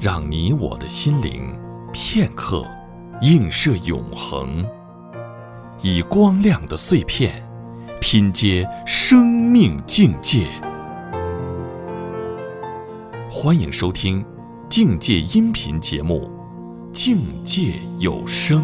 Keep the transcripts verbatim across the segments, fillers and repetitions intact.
让你我的心灵片刻映射永恒，以光亮的碎片拼接生命境界。欢迎收听境界音频节目《境界有声》。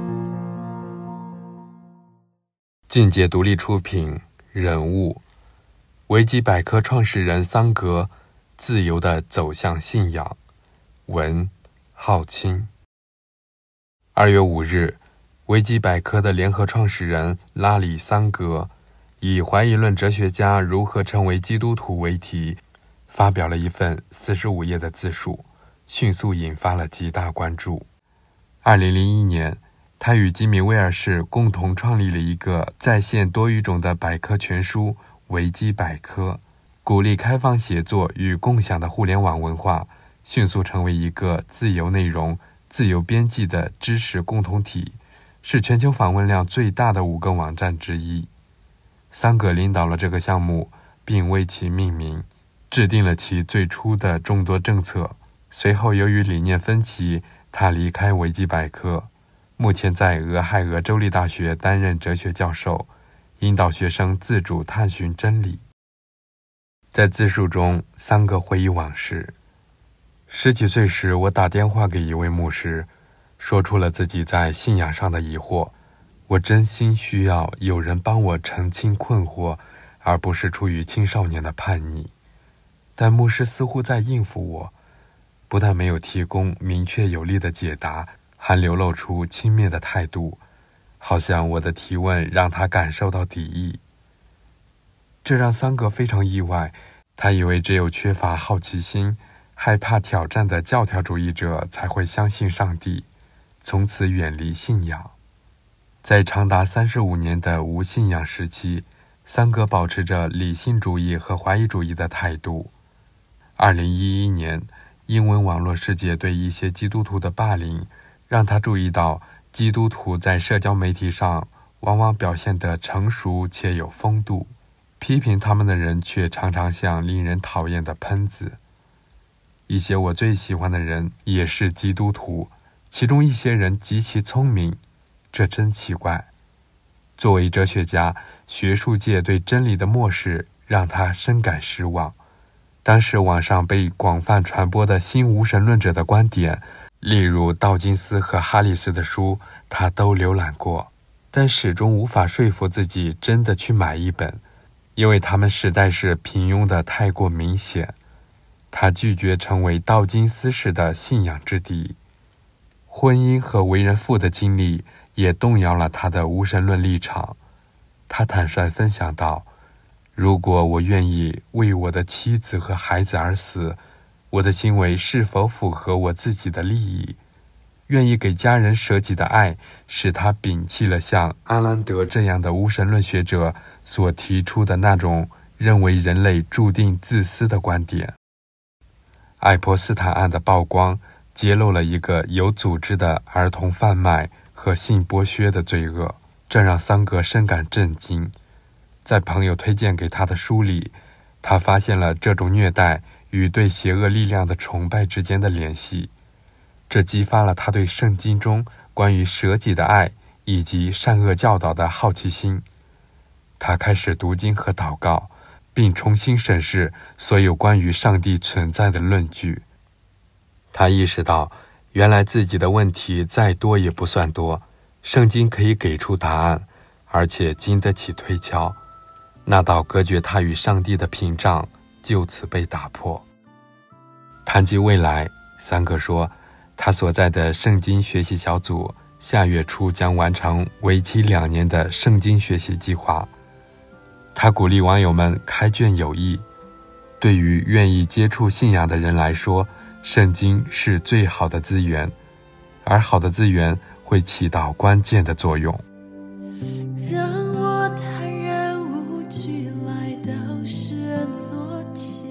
境界独立出品，人物维基百科创始人桑格，自由地走向信仰。文浩清。二月五日，维基百科的联合创始人拉里·桑格以怀疑论哲学家如何成为基督徒为题，发表了一份四十五页的自述，迅速引发了极大关注。二零零一年，他与吉米·威尔士共同创立了一个在线多语种的百科全书维基百科，鼓励开放写作与共享的互联网文化，迅速成为一个自由内容、自由编辑的知识共同体，是全球访问量最大的五个网站之一。桑格领导了这个项目，并为其命名，制定了其最初的众多政策。随后由于理念分歧，他离开维基百科，目前在俄亥俄州立大学担任哲学教授，引导学生自主探寻真理。在自述中，桑格回忆往事。十几岁时，我打电话给一位牧师，说出了自己在信仰上的疑惑。我真心需要有人帮我澄清困惑，而不是出于青少年的叛逆。但牧师似乎在应付我，不但没有提供明确有力的解答，还流露出轻蔑的态度，好像我的提问让他感受到敌意。这让桑格非常意外，他以为只有缺乏好奇心、害怕挑战的教条主义者才会相信上帝，从此远离信仰。在长达三十五年的无信仰时期，桑格保持着理性主义和怀疑主义的态度。二零一一年，英文网络世界对一些基督徒的霸凌，让他注意到基督徒在社交媒体上往往表现得成熟且有风度，批评他们的人却常常像令人讨厌的喷子。一些我最喜欢的人也是基督徒，其中一些人极其聪明，这真奇怪。作为哲学家，学术界对真理的漠视让他深感失望。当时网上被广泛传播的新无神论者的观点，例如道金斯和哈里斯的书，他都浏览过，但始终无法说服自己真的去买一本，因为他们实在是平庸的太过明显。他拒绝成为道金斯式的信仰之敌。婚姻和为人父的经历也动摇了他的无神论立场。他坦率分享道，如果我愿意为我的妻子和孩子而死，我的行为是否符合我自己的利益？愿意给家人舍己的爱，使他摒弃了像阿兰德这样的无神论学者所提出的那种认为人类注定自私的观点。爱泼斯坦案的曝光揭露了一个有组织的儿童贩卖和性剥削的罪恶，这让桑格深感震惊。在朋友推荐给他的书里，他发现了这种虐待与对邪恶力量的崇拜之间的联系，这激发了他对圣经中关于舍己的爱以及善恶教导的好奇心。他开始读经和祷告，并重新审视所有关于上帝存在的论据。他意识到，原来自己的问题再多也不算多，圣经可以给出答案，而且经得起推敲。那道隔绝他与上帝的屏障就此被打破。谈及未来，桑格说，他所在的圣经学习小组下月初将完成为期两年的圣经学习计划。他鼓励网友们开卷有益。对于愿意接触信仰的人来说，圣经是最好的资源，而好的资源会起到关键的作用。 让我坦然无惧来到世人座前，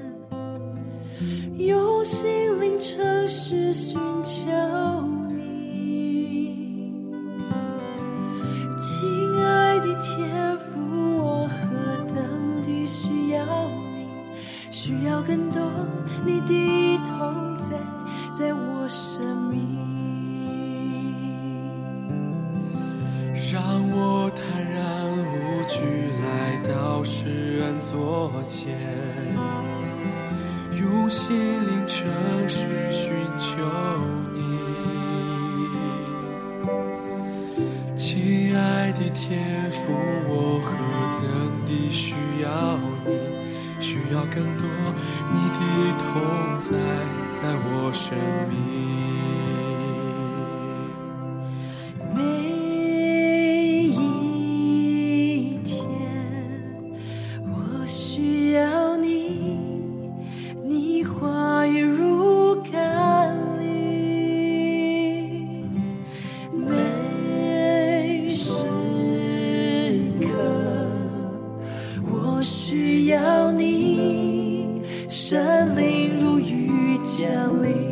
用心灵诚实寻求你。亲爱的天父，我何等地需要你，需要更多你的同在， 灵诚实寻求你。亲爱的天父，我何等地需要你，需要更多你的同在在我生命。 每一天我需要你，你话语如甘霖，每时刻我需要你，神灵如雨降临。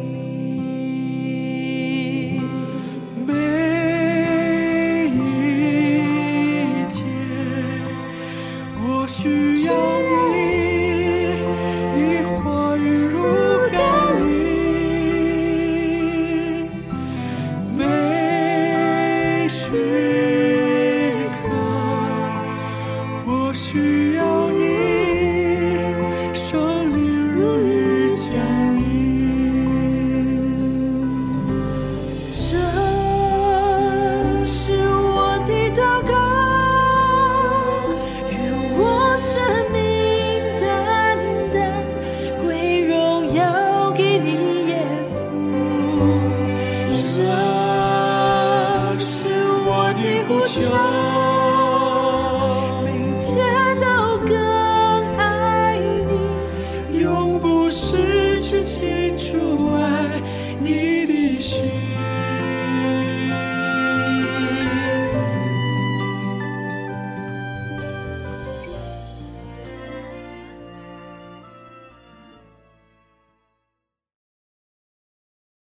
需要你，你话语如甘霖，每时刻我需要你，圣灵如雨降临。 这是我的祷告，生命单单归荣耀给你。